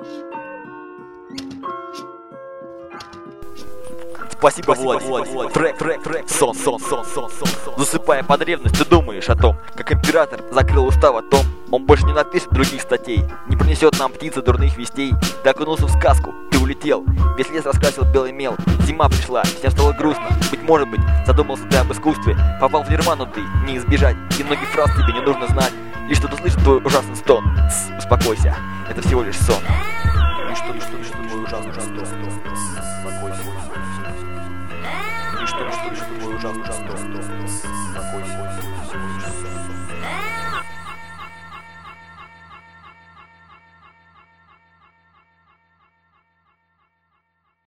Спасибо, Влад. Трек. Сон. Засыпая под ревность, ты думаешь о том, как император закрыл устав о том, он больше не напишет других статей, не принесет нам птицы дурных вестей. Ты окунулся в сказку, ты улетел, весь лес раскрасил белый мел. Зима пришла, всем стало грустно. Может быть, задумался ты об искусстве, попал в нирвану ты, не избежать, и многих фраз тебе не нужно знать. Лишь что-то слышит твой ужасный стон. Успокойся, это всего лишь сон. Лишь что твой ужасный стон. Успокойся. Лишь что твой ужасный стон. Успокойся, всего лишь сон.